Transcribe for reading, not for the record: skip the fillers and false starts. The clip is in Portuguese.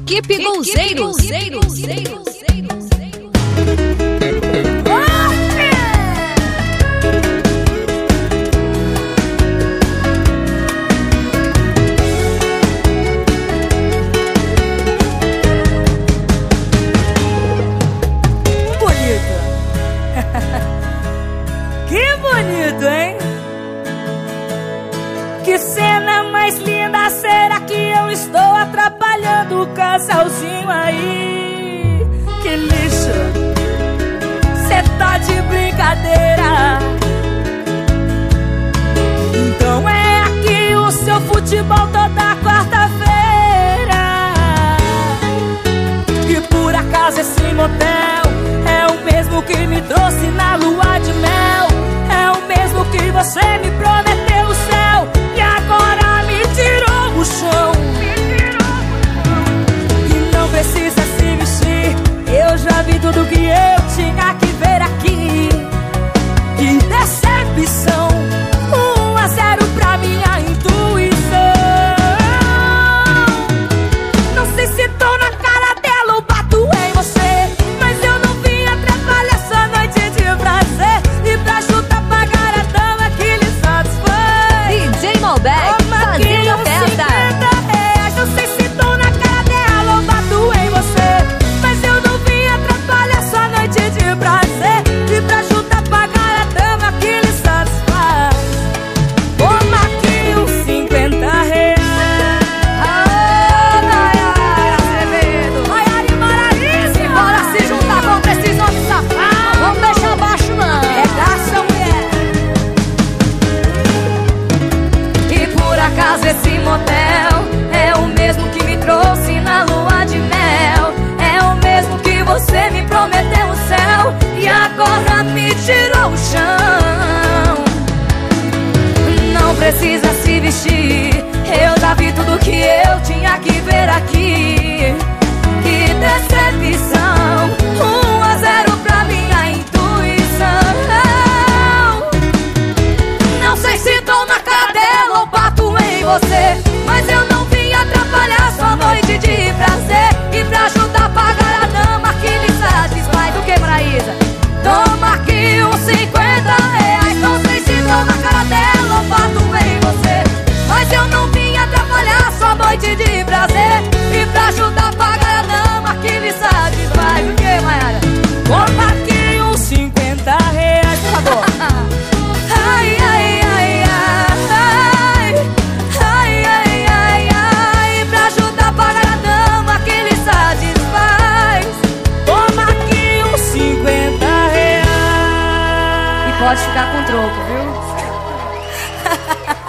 Equipe Golzeiro. Que bonito, hein? Que cena mais linda, será que eu estou atrapalhando o casalzinho aí? Que lixo, cê tá de brincadeira. Então é aqui o seu futebol toda quarta-feira. E por acaso esse motel é o mesmo que me trouxe na lua de mel. É o mesmo que você me prometeu o céu e agora me tirou o chão. E não precisa se vestir, eu já vi tudo que eu tinha que ver aqui. Que decepção, 1-0 pra minha intuição. Não sei se tô na cara dela ou bato em você, mas eu não vim atrapalhar sua noite de prazer. E pra chutar pagar a dama que lhe satisfaz. DJ Malbec, fazendo a festa. R$50. Não sei se tô na cara dela ou bato em você, mas eu não vim atrapalhar sua noite de prazer. E pra chutar pagar a dama que lhe satisfaz. Toma aqui uns R$50. Bora se juntar contra esses homens safados. Vamos deixar abaixo não. É graça, mulher. E por acaso esse motel é o mesmo que me trouxe na lua de mel. É o mesmo que você me prometeu o céu e agora me tirou o chão. Não precisa se vestir, eu já vi tudo que eu tinha que ver aqui. Que decepção, 1-0 pra minha intuição. Não sei se tô na cara dela ou bato em você, mas eu não vim atrapalhar sua noite de prazer. E pra ajudar a pagar a dama que lhe satisfaz. Do que, Maraísa? Toma aqui uns R$50. Não sei se tô na cara dela ou bato em você, mas eu não vim atrapalhar sua noite de prazer. E pra ajudar a pagar a dama que lhe satisfaz. Do que, Maiara? Toma aqui uns R$50, por favor. Ai, ai, ai, ai, ai, ai, ai, ai, pra ajudar a pagar a dama que lhe satisfaz. Toma aqui uns R$50. E pode ficar com troco, viu?